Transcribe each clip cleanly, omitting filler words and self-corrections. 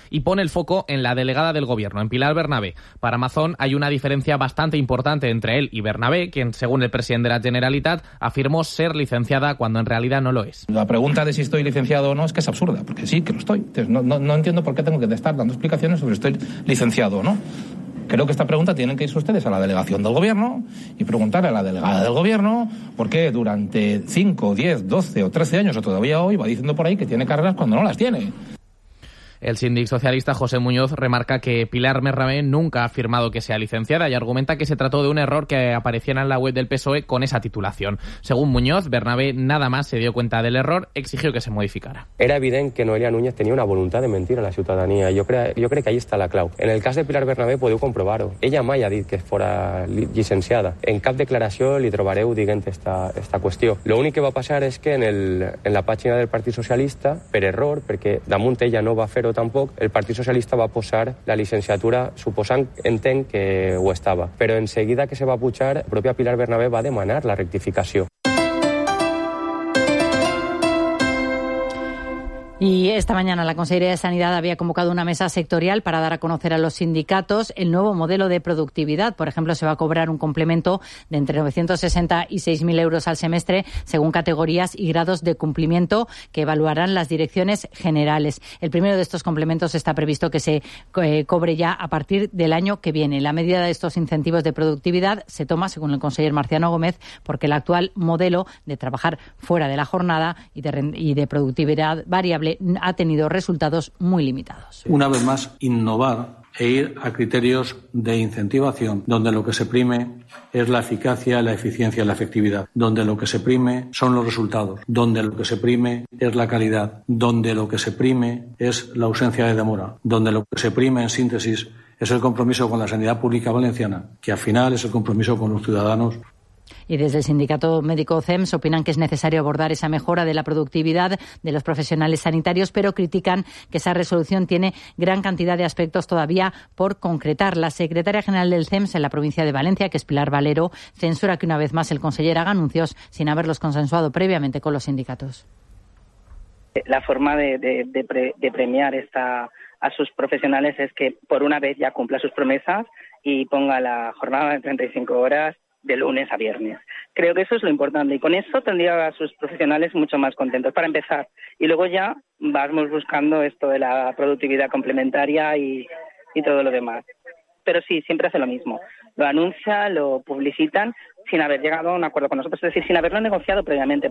y pone el foco en la delegada del Gobierno, en Pilar Bernabé. Para Mazón hay una diferencia bastante importante entre él y Bernabé, quien, según el presidente de la Generalitat, afirmó ser licenciada cuando en realidad no lo es. La pregunta de si estoy licenciado o no es que es absurda, porque sí, que lo estoy. Entonces, no entiendo por qué tengo que estar dando explicaciones sobre si estoy licenciado o no. Creo que esta pregunta tienen que irse ustedes a la delegación del Gobierno y preguntarle a la delegada del Gobierno por qué durante 5, 10, 12 o 13 años o todavía hoy va diciendo por ahí que tiene carreras cuando no las tiene. El síndic socialista José Muñoz remarca que Pilar Bernabé nunca ha afirmado que sea licenciada y argumenta que se trató de un error que apareciera en la web del PSOE con esa titulación. Según Muñoz, Bernabé nada más se dio cuenta del error, exigió que se modificara. Era evident que Noelia Núñez tenia una voluntat de mentir a la ciutadania. Jo crec que ahí està la clau. En el cas de Pilar Bernabé podeu comprovar-ho. Ella mai ha dit que fora llicenciada. En cap declaració li trobareu dient esta qüestió. L'únic que va passar és que en la pàgina del Partit Socialista, per error, perquè damunt ella no va fer-ho tampoc, el Partit Socialista va posar la licenciatura suposant, entenc, que ho estava. Però en seguida que se va pujar, la pròpia Pilar Bernabé va demanar la rectificació. Y esta mañana la Consejería de Sanidad había convocado una mesa sectorial para dar a conocer a los sindicatos el nuevo modelo de productividad. Por ejemplo, se va a cobrar un complemento de entre 960 y 6.000 euros al semestre según categorías y grados de cumplimiento que evaluarán las direcciones generales. El primero de estos complementos está previsto que se cobre ya a partir del año que viene. La medida de estos incentivos de productividad se toma, según el conseller Marciano Gómez, porque el actual modelo de trabajar fuera de la jornada y de productividad variable ha tenido resultados muy limitados. Una vez más, innovar e ir a criterios de incentivación, donde lo que se prime es la eficacia, la eficiencia y la efectividad, donde lo que se prime son los resultados, donde lo que se prime es la calidad, donde lo que se prime es la ausencia de demora, donde lo que se prime, en síntesis, es el compromiso con la sanidad pública valenciana, que al final es el compromiso con los ciudadanos. Y desde el sindicato médico CEMS opinan que es necesario abordar esa mejora de la productividad de los profesionales sanitarios, pero critican que esa resolución tiene gran cantidad de aspectos todavía por concretar. La secretaria general del CEMS en la provincia de Valencia, que es Pilar Valero, censura que una vez más el conseller haga anuncios sin haberlos consensuado previamente con los sindicatos. La forma de premiar a sus profesionales es que por una vez ya cumpla sus promesas y ponga la jornada de 35 horas de lunes a viernes. Creo que eso es lo importante y con eso tendría a sus profesionales mucho más contentos para empezar. Y luego ya vamos buscando esto de la productividad complementaria y todo lo demás. Pero sí, siempre hace lo mismo. Lo anuncia, lo publicitan sin haber llegado a un acuerdo con nosotros, es decir, sin haberlo negociado previamente.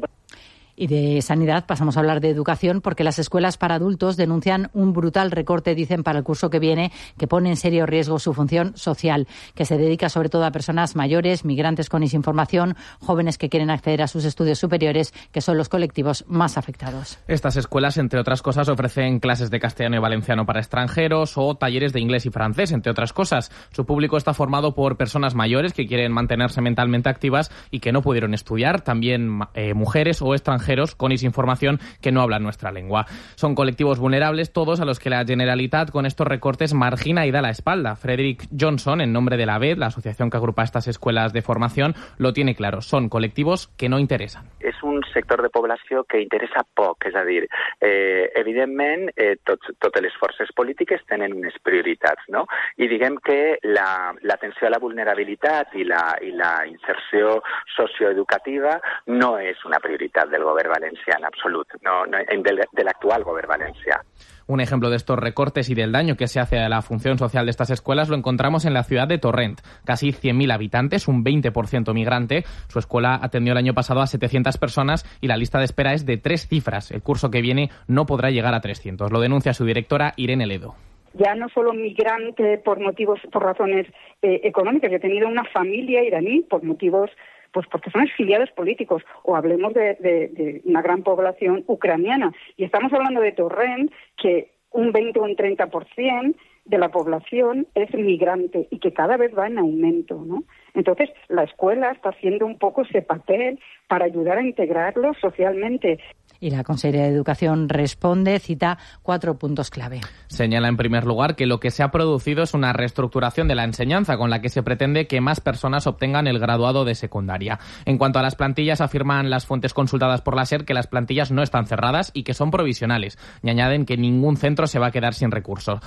Y de sanidad pasamos a hablar de educación porque las escuelas para adultos denuncian un brutal recorte, dicen, para el curso que viene, que pone en serio riesgo su función social, que se dedica sobre todo a personas mayores, migrantes con desinformación, jóvenes que quieren acceder a sus estudios superiores, que son los colectivos más afectados. Estas escuelas, entre otras cosas, ofrecen clases de castellano y valenciano para extranjeros o talleres de inglés y francés, entre otras cosas. Su público está formado por personas mayores que quieren mantenerse mentalmente activas y que no pudieron estudiar, también mujeres o extranjeros con desinformación que no hablan nuestra lengua. Son colectivos vulnerables todos a los que la Generalitat con estos recortes margina y da la espalda. Frederick Johnson, en nombre de la ABED, la asociación que agrupa estas escuelas de formación, lo tiene claro. Son colectivos que no interesan. És un sector de població que interessa poc, és a dir, evidentment totes les forces polítiques tenen unes prioritats, no? I diguem que l'atenció a la vulnerabilitat i la inserció socioeducativa no és una prioritat del govern valencià en absolut, de l'actual govern valencià. Un ejemplo de estos recortes y del daño que se hace a la función social de estas escuelas lo encontramos en la ciudad de Torrent. Casi 100.000 habitantes, un 20% migrante. Su escuela atendió el año pasado a 700 personas y la lista de espera es de 3 cifras. El curso que viene no podrá llegar a 300. Lo denuncia su directora, Irene Ledo. Ya no solo migrante por razones económicas. Yo he tenido una familia iraní por motivos, pues porque son exiliados políticos, o hablemos de una gran población ucraniana. Y estamos hablando de Torrent, que un 20 o un 30% de la población es migrante y que cada vez va en aumento, ¿no? Entonces, la escuela está haciendo un poco ese papel para ayudar a integrarlos socialmente. Y la Consejería de Educación responde, cita 4 puntos clave. Señala en primer lugar que lo que se ha producido es una reestructuración de la enseñanza con la que se pretende que más personas obtengan el graduado de secundaria. En cuanto a las plantillas, afirman las fuentes consultadas por la SER que las plantillas no están cerradas y que son provisionales. Y añaden que ningún centro se va a quedar sin recursos.